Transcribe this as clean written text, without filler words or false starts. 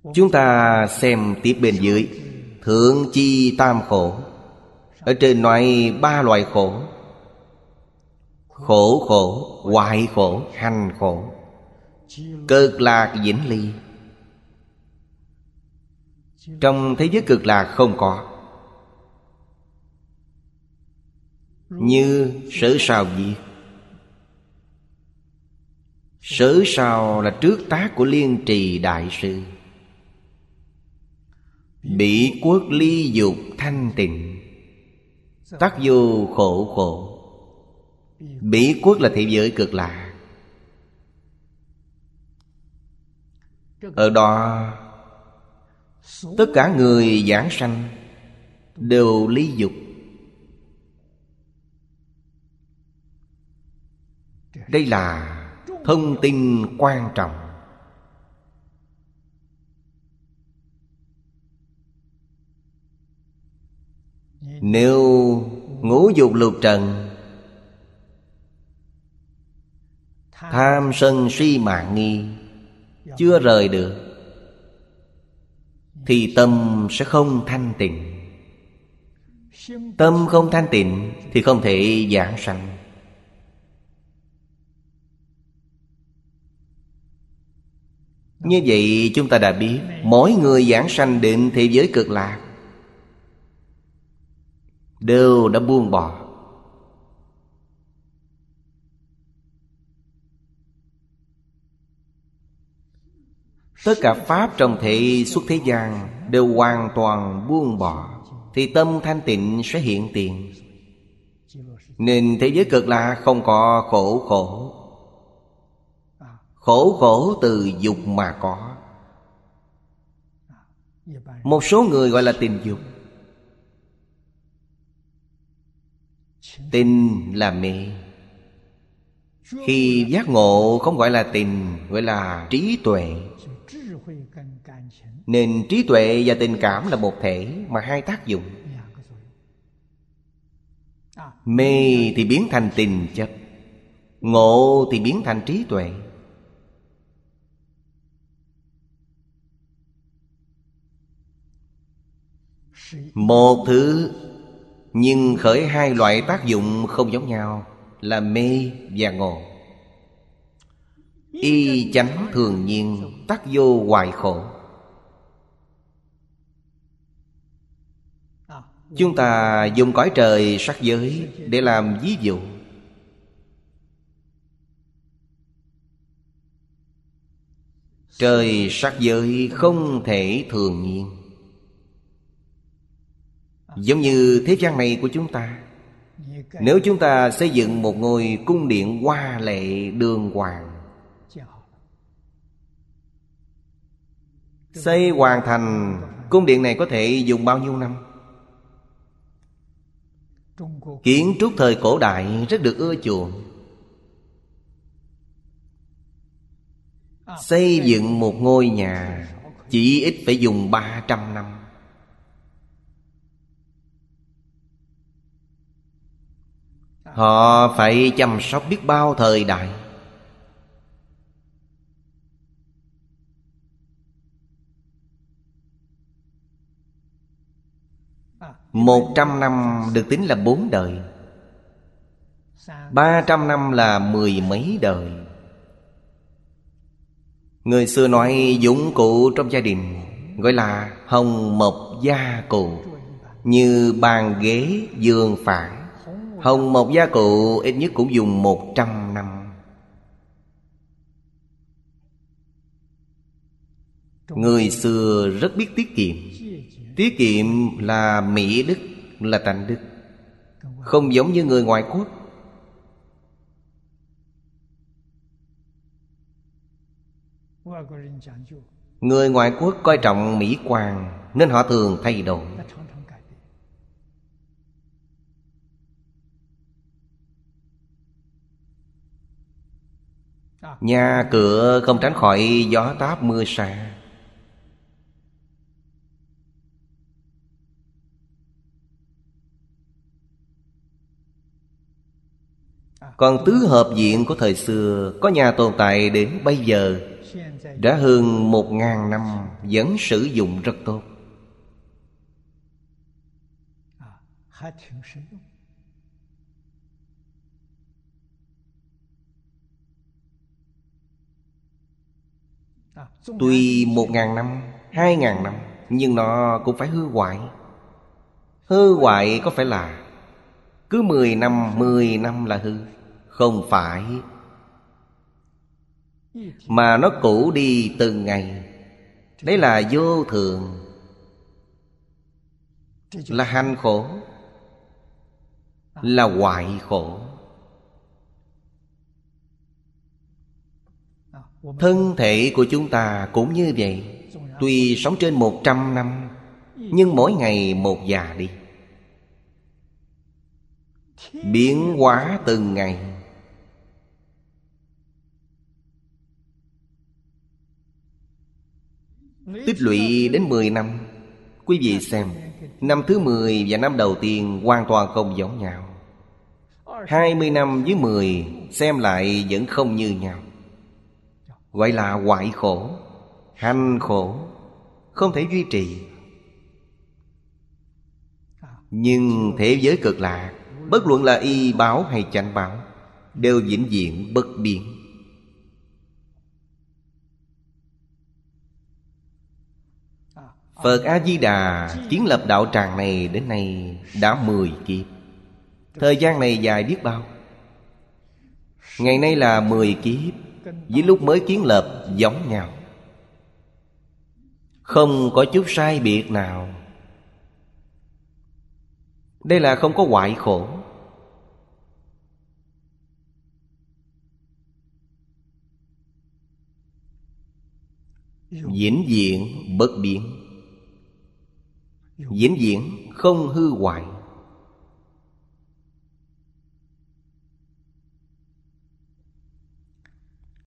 Chúng ta xem tiếp bên dưới. Thượng chi tam khổ. Ở trên nói 3 loại khổ: khổ khổ, hoại khổ, hành khổ. Cực lạc vĩnh ly. Trong thế giới cực lạc không có. Như Sở Sào viết. Sở Sào là trước tác của Liên Trì Đại Sư. Bỉ quốc ly dục thanh tịnh, tắc vô khổ khổ. Bỉ quốc là thế giới cực lạc. Ở đó tất cả người giảng sanh đều ly dục. Đây là thông tin quan trọng. Nếu ngũ dục lục trần, tham sân si mạng nghi chưa rời được, thì tâm sẽ không thanh tịnh. Tâm không thanh tịnh thì không thể giảng sanh. Như vậy chúng ta đã biết, mỗi người giảng sanh đến thế giới cực lạc đều đã buông bỏ. Tất cả pháp trong thể xuất thế gian đều hoàn toàn buông bỏ, thì tâm thanh tịnh sẽ hiện tiền. Nên thế giới cực lạc không có khổ khổ. Khổ khổ từ dục mà có. Một số người gọi là tình dục. Tình là mê. Khi giác ngộ không gọi là tình, gọi là trí tuệ. Nên trí tuệ và tình cảm là một thể, mà hai tác dụng. Mê thì biến thành tình chấp, ngộ thì biến thành trí tuệ. Một thứ nhưng khởi hai loại tác dụng không giống nhau, là mê và ngộ. Y chánh thường nhiên, tắc vô hoại khổ. Chúng ta dùng cõi trời sắc giới để làm ví dụ. Trời sắc giới không thể thường nhiên. Giống như thế gian này của chúng ta. Nếu chúng ta xây dựng một ngôi cung điện hoa lệ đường hoàng, xây hoàn thành, cung điện này có thể dùng bao nhiêu năm? Kiến trúc thời cổ đại rất được ưa chuộng. Xây dựng một ngôi nhà chỉ ít phải dùng 300 năm. Họ phải chăm sóc biết bao thời đại. Một 100 năm được tính là 4 đời. 300 năm là 10 mấy đời. Người xưa nói dụng cụ trong gia đình gọi là hồng mộc gia cụ. Như bàn ghế giường phản, hồng mộc gia cụ ít nhất cũng dùng 100 năm. Người xưa rất biết tiết kiệm. Tiết kiệm là mỹ đức, là tánh đức. Không giống như người ngoại quốc. Người ngoại quốc coi trọng mỹ quan, nên họ thường thay đổi. Nhà cửa không tránh khỏi gió táp mưa sa. Còn tứ hợp viện của thời xưa có nhà tồn tại đến bây giờ đã hơn 1000 năm vẫn sử dụng rất tốt. Tuy 1000 năm, 2000 năm, nhưng nó cũng phải hư hoại. Hư hoại có phải là cứ 10 năm là hư? Không phải. Mà nó cũ đi từng ngày. Đấy là vô thường, là hành khổ, là hoại khổ. Thân thể của chúng ta cũng như vậy. Tuy sống trên 100 năm, nhưng mỗi ngày một già đi, biến hóa từng ngày. Tích lũy đến 10 năm. Quý vị xem, năm thứ 10 và năm đầu tiên hoàn toàn không giống nhau. 20 năm với 10 xem lại vẫn không như nhau. Gọi là hoại khổ, hành khổ, không thể duy trì. Nhưng thế giới cực lạc, bất luận là y báo hay chánh báo, đều vĩnh viễn bất biến. Phật A-di-đà kiến lập đạo tràng này đến nay đã 10 kiếp. Thời gian này dài biết bao. Ngày nay là 10 kiếp, với lúc mới kiến lập giống nhau, không có chút sai biệt nào. Đây là không có hoại khổ. Vĩnh viễn bất biến, vĩnh viễn không hư hoại.